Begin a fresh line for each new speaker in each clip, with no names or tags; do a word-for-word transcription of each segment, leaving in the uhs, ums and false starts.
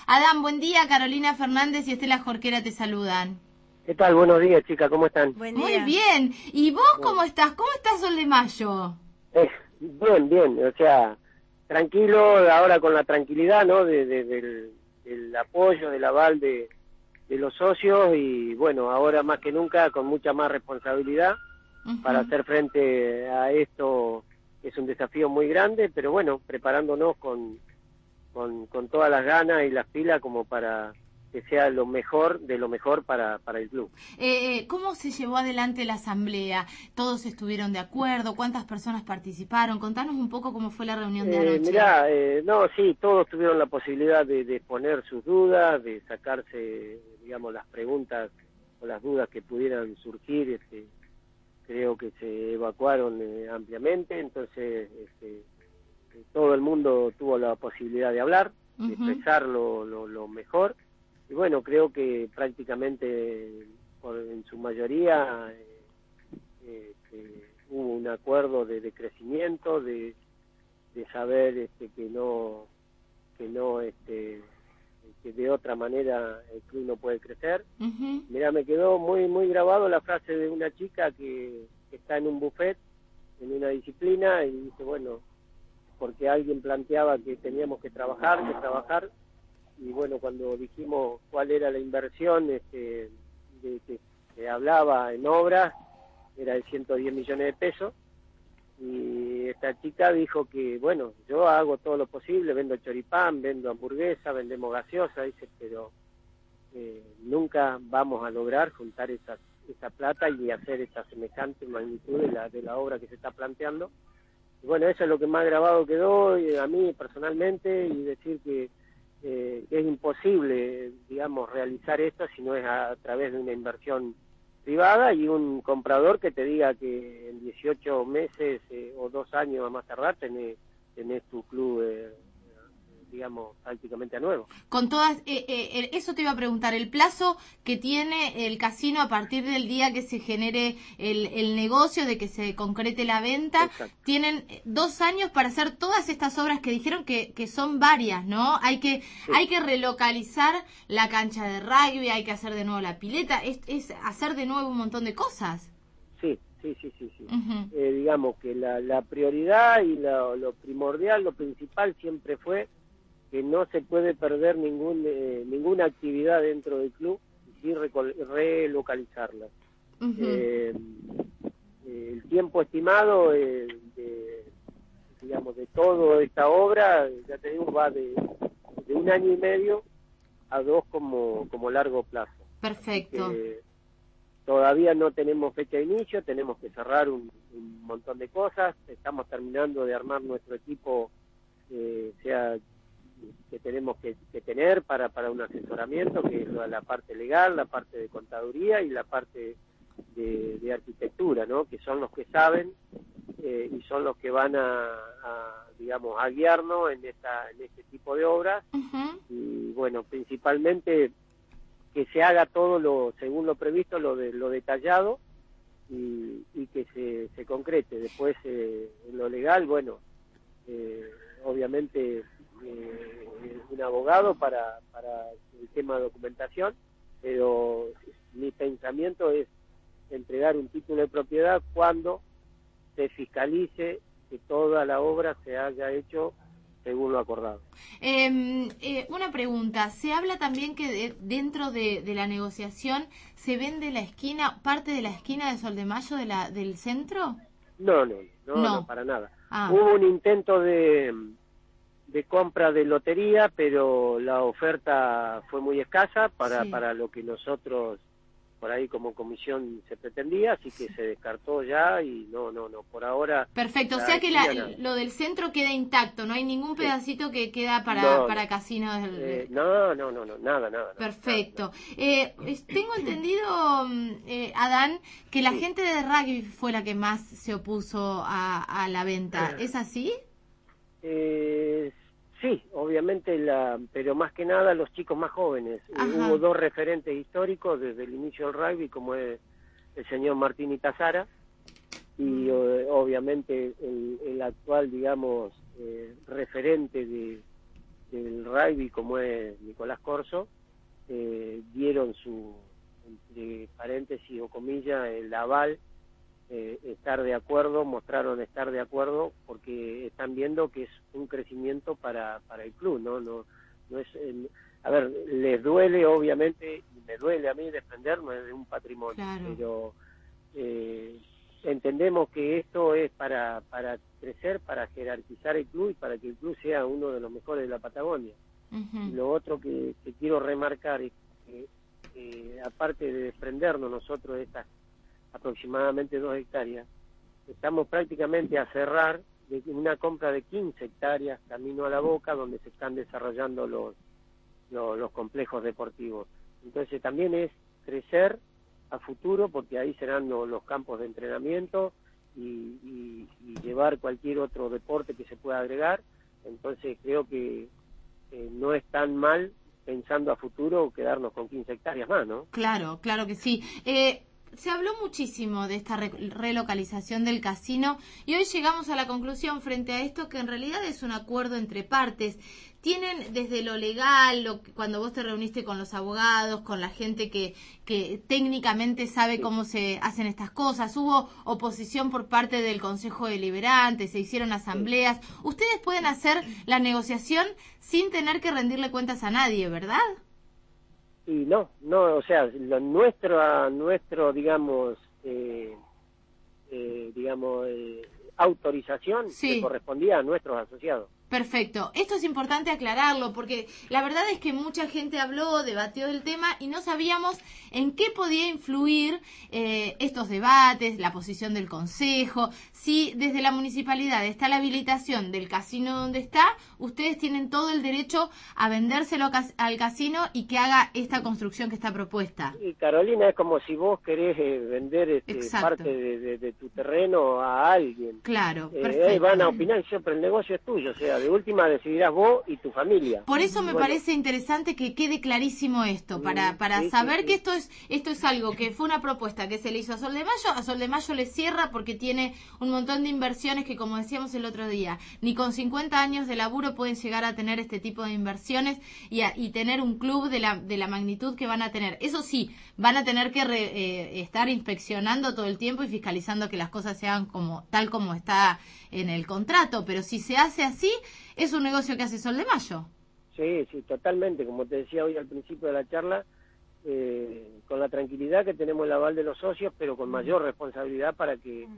Adán, buen día. Carolina Fernández y Estela Jorquera te saludan.
¿Qué tal? Buenos días, chicas. ¿Cómo están?
Buen día. Muy bien. ¿Y vos
Bueno.
cómo estás? ¿Cómo está Sol de Mayo?
Eh, bien, bien. O sea, tranquilo, ahora con la tranquilidad, ¿no? De, de, del, del apoyo, del aval de, de los socios y, bueno, ahora más que nunca con mucha más responsabilidad uh-huh. para hacer frente a esto. Es un desafío muy grande, pero bueno, preparándonos con, con, con todas las ganas y las pilas como para que sea lo mejor de lo mejor para, para el club.
Eh, ¿Cómo se llevó adelante la asamblea? ¿Todos estuvieron de acuerdo? ¿Cuántas personas participaron? Contanos un poco cómo fue la reunión de anoche.
Eh, mirá, eh, no, sí, todos tuvieron la posibilidad de, de exponer sus dudas, de sacarse, digamos, las preguntas o las dudas que pudieran surgir. Este, creo que se evacuaron eh, ampliamente, entonces este, todo el mundo tuvo la posibilidad de hablar, de uh-huh. expresar lo, lo, lo mejor. Y bueno, creo que prácticamente por, en su mayoría eh, eh, eh, hubo un acuerdo de, de crecimiento, de, de saber este, que no, que no, este, que de otra manera el club no puede crecer. Uh-huh. Mira, me quedó muy, muy grabado la frase de una chica que, que está en un buffet, en una disciplina, y dice, bueno, porque alguien planteaba que teníamos que trabajar, que trabajar, y bueno, cuando dijimos cuál era la inversión este, de que se hablaba en obras, era de ciento diez millones de pesos, y esta chica dijo que, bueno, yo hago todo lo posible, vendo choripán, vendo hamburguesa, vendemos gaseosa, dice, pero eh, nunca vamos a lograr juntar esa, esa plata y hacer esa semejante magnitud de la, de la obra que se está planteando. Y bueno, eso es lo que más grabado quedó y a mí personalmente, y decir que Eh, es imposible, digamos, realizar esto si no es a, a través de una inversión privada y un comprador que te diga que en dieciocho meses eh, o dos años a más tardar tenés, tenés tu club, eh, digamos, prácticamente a nuevo.
Con todas, eh, eh, eso te iba a preguntar, el plazo que tiene el casino a partir del día que se genere el, el negocio, de que se concrete la venta. Exacto. Tienen dos años para hacer todas estas obras que dijeron que, que son varias, ¿no? Hay que, sí. hay que relocalizar la cancha de rugby, hay que hacer de nuevo la pileta, es, es hacer de nuevo un montón de cosas.
Sí, sí, sí, sí, sí. Uh-huh. Eh, digamos que la, la prioridad y la, lo primordial, lo principal siempre fue que no se puede perder ningún eh, ninguna actividad dentro del club y relocalizarla. Uh-huh. eh, eh, el tiempo estimado eh, de, digamos, de toda esta obra, ya te digo, va de, de un año y medio a dos como, como largo plazo.
Perfecto.
Todavía no tenemos fecha de inicio, tenemos que cerrar un, un montón de cosas, estamos terminando de armar nuestro equipo, eh, sea que tenemos que, que tener para, para un asesoramiento, que es la, la parte legal, la parte de contaduría y la parte de, de arquitectura, ¿no? Que son los que saben eh, y son los que van a, a digamos, a guiarnos en esta en este tipo de obras. Uh-huh. Y bueno, principalmente que se haga todo lo según lo previsto, lo de lo detallado y, y que se, se concrete. Después eh, en lo legal, bueno, eh, obviamente Eh, un abogado para, para el tema de documentación, pero mi pensamiento es entregar un título de propiedad cuando se fiscalice que toda la obra se haya hecho según lo acordado.
Eh, eh, una pregunta, ¿se habla también que de, dentro de, de la negociación se vende la esquina, parte de la esquina de Sol de Mayo de la, del centro?
No, no, no, no,
no.
no para nada.
Ah.
Hubo un intento de... de compra de lotería, pero la oferta fue muy escasa para, sí. para lo que nosotros por ahí como comisión se pretendía, así que se descartó ya y no, no, no, por ahora...
Perfecto, o sea que la, lo del centro queda intacto, no hay ningún pedacito sí. que queda para, no, para casinos.
Eh, no, no, no, no, nada, nada.
Perfecto.
Nada, nada.
Eh, tengo entendido, eh, Adán, que la sí. gente de rugby fue la que más se opuso a, a la venta, ¿es así?
Eh, sí, obviamente, la, pero más que nada los chicos más jóvenes. Eh, hubo dos referentes históricos desde el inicio del rugby, como es el señor Martín Itazara, y eh, obviamente el, el actual, digamos, eh, referente de, del rugby, como es Nicolás Corso, eh, dieron su, entre paréntesis o comillas, el aval, eh, estar de acuerdo, mostraron estar de acuerdo, porque están viendo que es un crecimiento para, para el club, ¿no? No, no es, eh, a ver, les duele obviamente, y me duele a mí desprenderme de un patrimonio,
claro.
pero eh, entendemos que esto es para, para crecer, para jerarquizar el club y para que el club sea uno de los mejores de la Patagonia. Uh-huh. Y lo otro que, que quiero remarcar es que, eh, aparte de desprendernos nosotros de estas aproximadamente dos hectáreas, estamos prácticamente a cerrar de una compra de quince hectáreas camino a la Boca, donde se están desarrollando los, los, los complejos deportivos. Entonces también es crecer a futuro, porque ahí serán los, los campos de entrenamiento y, y, y llevar cualquier otro deporte que se pueda agregar. Entonces creo que eh, no es tan mal, pensando a futuro, quedarnos con quince hectáreas más, ¿no?
Claro, claro que sí. Eh... Se habló muchísimo de esta re relocalización del casino y hoy llegamos a la conclusión frente a esto que en realidad es un acuerdo entre partes. Tienen desde lo legal, lo que, cuando vos te reuniste con los abogados, con la gente que, que técnicamente sabe sí. cómo se hacen estas cosas, hubo oposición por parte del Consejo Deliberante, se hicieron asambleas. Sí. Ustedes pueden hacer la negociación sin tener que rendirle cuentas a nadie, ¿verdad?
Y no, no, o sea, lo, nuestro, nuestro, digamos, eh, eh, digamos, eh, autorización sí. le correspondía a nuestros asociados.
Perfecto. Esto es importante aclararlo porque la verdad es que mucha gente habló, debatió del tema y no sabíamos en qué podía influir eh, estos debates, la posición del Consejo. Si desde la municipalidad está la habilitación del casino donde está, ustedes tienen todo el derecho a vendérselo al casino y que haga esta construcción que está propuesta.
Y Carolina, es como si vos querés eh, vender este, parte de, de, de tu terreno a alguien.
Claro,
eh,
perfecto.
Eh, van a opinar siempre, el negocio es tuyo, o sea, de última decidirás vos y tu familia.
Por eso me
bueno.
parece interesante que quede clarísimo esto, para para
sí,
saber
sí,
que
sí.
esto es esto es algo que fue una propuesta que se le hizo a Sol de Mayo, a Sol de Mayo le cierra porque tiene un montón de inversiones que, como decíamos el otro día, ni con cincuenta años de laburo pueden llegar a tener este tipo de inversiones y, a, y tener un club de la de la magnitud que van a tener. Eso sí, van a tener que re, eh, estar inspeccionando todo el tiempo y fiscalizando que las cosas sean como tal como está en el contrato, pero si se hace así, es un negocio que hace Sol de Mayo.
Sí, sí, totalmente, como te decía hoy al principio de la charla, eh, con la tranquilidad que tenemos el aval de los socios, pero con mayor responsabilidad para que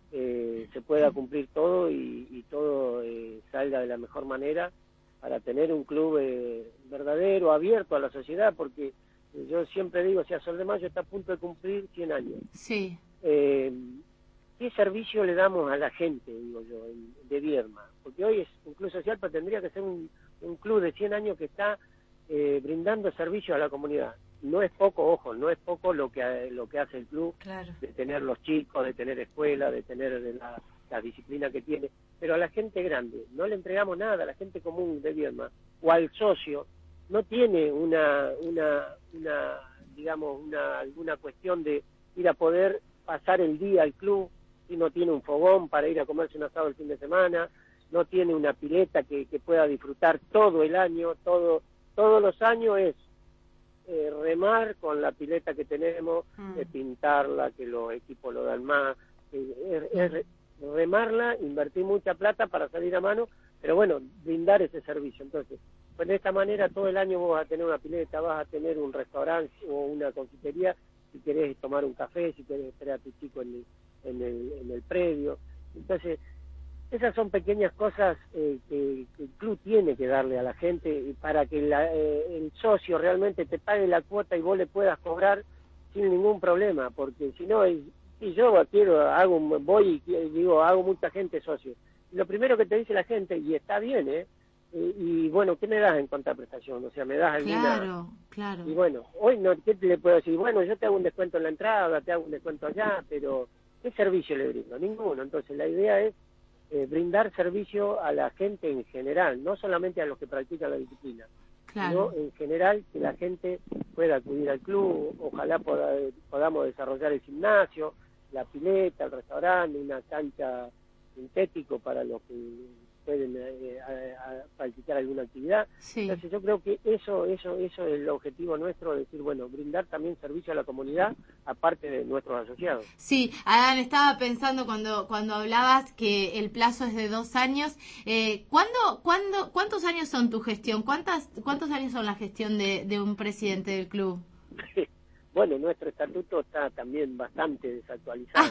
eh, se pueda cumplir todo y, y todo eh, salga de la mejor manera para tener un club eh, verdadero, abierto a la sociedad, porque eh, yo siempre digo, o sea, Sol de Mayo está a punto de cumplir cien años.
Sí.
Eh, ¿Qué servicio le damos a la gente, digo yo, de Viedma? Porque hoy es un club social, pero tendría que ser un, un club de cien años que está eh, brindando servicio a la comunidad. No es poco, ojo, no es poco lo que lo que hace el club,
claro.
de tener los chicos, de tener escuela, de tener la, la disciplina que tiene, pero a la gente grande no le entregamos nada, a la gente común de Viedma, o al socio, no tiene una, una, una digamos, una alguna cuestión de ir a poder pasar el día al club, si no tiene un fogón para ir a comerse un asado el fin de semana, no tiene una pileta que, que pueda disfrutar todo el año, todo todos los años es eh, remar con la pileta que tenemos, mm. eh, pintarla, que los equipos lo dan más, eh, es, es remarla, invertir mucha plata para salir a mano, pero bueno, brindar ese servicio. Entonces, pues de esta manera todo el año vos vas a tener una pileta, vas a tener un restaurante o una confitería, si querés tomar un café, si querés esperar a tu chico en el En el, en el predio. Entonces, esas son pequeñas cosas eh, que, que el club tiene que darle a la gente para que la, eh, el socio realmente te pague la cuota y vos le puedas cobrar sin ningún problema, porque si no, si yo quiero, hago voy y digo, hago mucha gente socio. Y lo primero que te dice la gente, y está bien, ¿eh? Y, y bueno, ¿qué me das en contraprestación? O sea, me das alguna...
Claro, claro.
Y bueno, hoy no, ¿qué te le puedo decir? Bueno, yo te hago un descuento en la entrada, te hago un descuento allá, pero... ¿qué servicio le brindo? Ninguno. Entonces la idea es eh, brindar servicio a la gente en general, no solamente a los que practican la disciplina,
claro.
sino en general que la gente pueda acudir al club, ojalá poda, podamos desarrollar el gimnasio, la pileta, el restaurante, una cancha sintético para los que pueden eh, a, a practicar alguna actividad.
Sí.
Entonces yo creo que eso, eso, eso es el objetivo nuestro, decir, bueno, brindar también servicio a la comunidad, aparte de nuestros asociados.
Sí, Adán, estaba pensando cuando cuando hablabas que el plazo es de dos años. Eh, ¿cuándo, cuándo, ¿Cuántos años son tu gestión? ¿Cuántas, ¿Cuántos años son la gestión de, de un presidente del club?
Bueno, nuestro estatuto está también bastante desactualizado.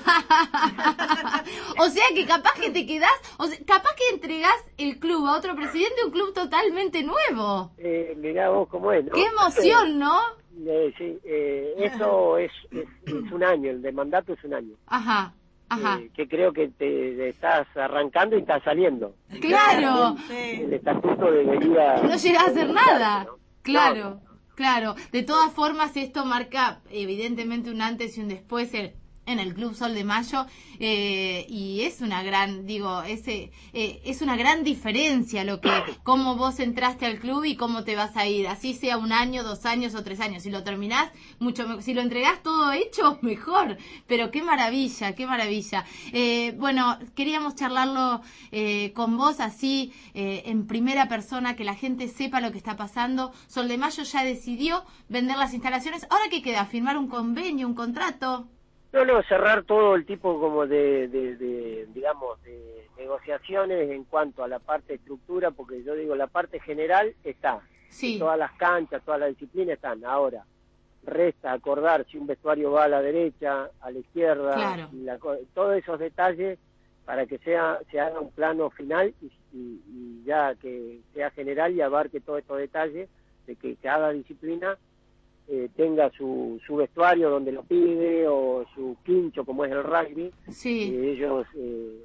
O sea que capaz que te quedás, o sea, capaz que entregás el club a otro presidente, un club totalmente nuevo.
Eh, mirá vos cómo es, ¿no?
¡Qué emoción!, ¿no?
Eh, sí, eh, eso es, es, es un año, el de mandato es un año.
Ajá, ajá.
Eh, que creo que te estás arrancando y estás saliendo.
¡Claro!
El, el estatuto debería...
No llegás a hacer nada.
¿no?
Claro.
No.
Claro, de todas formas esto marca evidentemente un antes y un después en, en el Club Sol de Mayo eh, y es una gran, digo, ese eh, es una gran diferencia lo que cómo vos entraste al club y cómo te vas a ir, así sea un año, dos años o tres años. Si lo terminás, mucho mejor. Si lo entregás todo hecho, mejor. Pero qué maravilla, qué maravilla. Eh, bueno, queríamos charlarlo eh, con vos así eh, en primera persona, que la gente sepa lo que está pasando. Sol de Mayo ya decidió vender las instalaciones. ¿Ahora qué queda? ¿Firmar un convenio, un contrato?
No, no, cerrar todo el tipo como de, de, de, digamos, de negociaciones en cuanto a la parte de estructura, porque yo digo, la parte general está.
Sí.
Todas las canchas, todas las disciplinas están. Ahora, resta acordar si un vestuario va a la derecha, a la izquierda,
claro.
y la, todos esos detalles para que sea se haga un plano final y, y, y ya que sea general y abarque todos estos detalles de que cada disciplina Eh, tenga su, su vestuario donde lo pide o su quincho como es el rugby.
Sí.
Eh, ellos eh,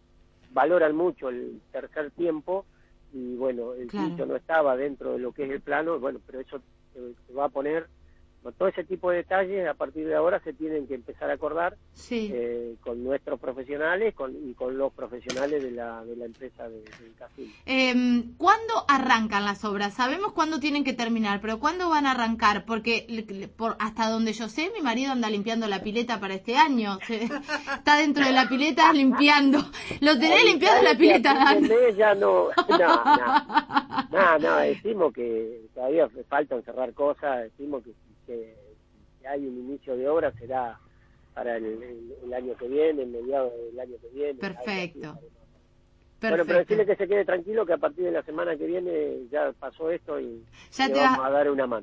valoran mucho el tercer tiempo y bueno, el
claro.
quincho no estaba dentro de lo que es el plano, bueno, pero eso eh, se va a poner, bueno, todo ese tipo de detalles a partir de ahora se tienen que empezar a acordar
sí.
eh, con nuestros profesionales con, y con los profesionales de la, de la empresa de, del casino.
Eh, ¿Cuándo arrancan las obras? Sabemos cuándo tienen que terminar, pero ¿cuándo van a arrancar? Porque por, hasta donde yo sé, mi marido anda limpiando la pileta para este año. Se, está dentro de la pileta limpiando. Lo tenés limpiando la pileta, Dan.
Ya no, no, no, no, no, decimos que todavía faltan cerrar cosas, decimos que que si hay un inicio de obra será para el, el, el año que viene, el mediado del año que viene.
Perfecto.
Perfecto. Bueno, pero decirle que se quede tranquilo, que a partir de la semana que viene ya pasó esto y
ya
le
te
vamos
va...
a dar una mano.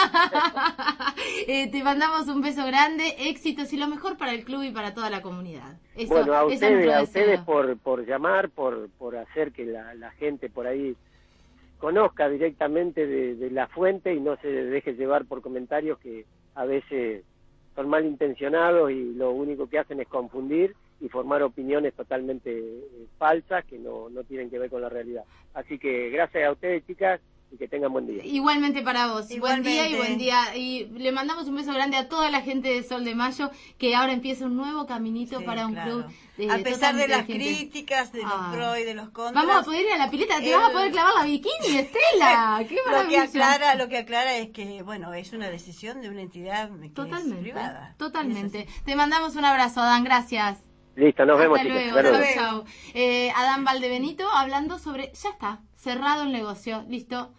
eh, te mandamos un beso grande, éxitos y lo mejor para el club y para toda la comunidad. Eso,
bueno, a ustedes,
es
a ustedes por, por llamar, por, por hacer que la, la gente por ahí conozca directamente de, de la fuente y no se deje llevar por comentarios que a veces son malintencionados y lo único que hacen es confundir y formar opiniones totalmente eh, falsas que no, no tienen que ver con la realidad. Así que gracias a ustedes, chicas, y que tengan buen día.
Igualmente para vos,
Igualmente.
Buen día y buen día. Y le mandamos un beso grande a toda la gente de Sol de Mayo, que ahora empieza un nuevo caminito
Sí,
para un
claro.
club. Eh,
a pesar de las
gente...
críticas, de los
ah.
pros y de los contras.
Vamos a poder ir a la pileta, te
el...
vas a poder clavar la bikini, Estela. ¡Qué
lo que
maravilla!
aclara, lo que aclara es que, bueno, es una decisión de una entidad que
totalmente,
es privada.
Totalmente. Te mandamos un abrazo, Adán, gracias.
Listo, nos vemos,
Hasta
chicas.
luego,
Hasta
chau, chau. Eh, Adán Valdebenito hablando sobre, ya está, cerrado el negocio, listo.